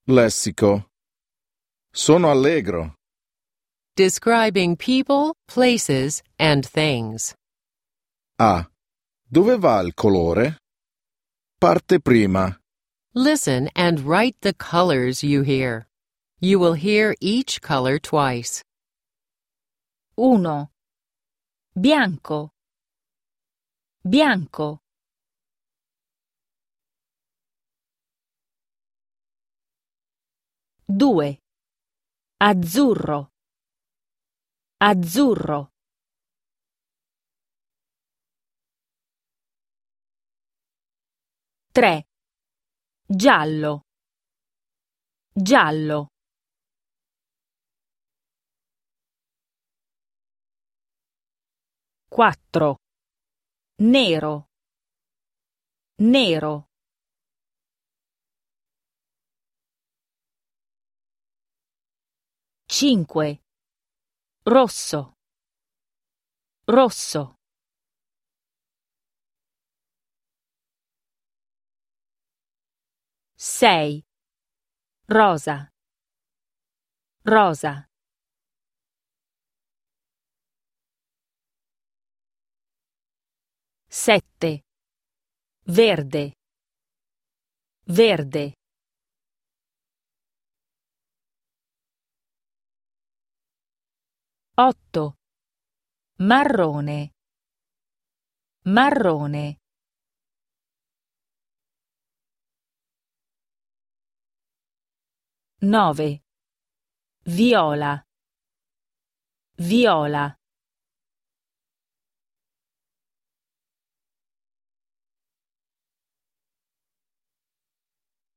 Lessico. Sono allegro. Describing people, places, and things. A. Dove va il colore? Parte prima. Listen and write the colors you hear. You will hear each color twice. 1. Bianco. Bianco. 2. Azzurro. Azzurro. 3. Giallo. Giallo. 4. Nero. Nero. 5. Rosso. Rosso. 6. Rosa. Rosa. 7. Verde. Verde. 8. Marrone. Marrone. 9. Viola. Viola.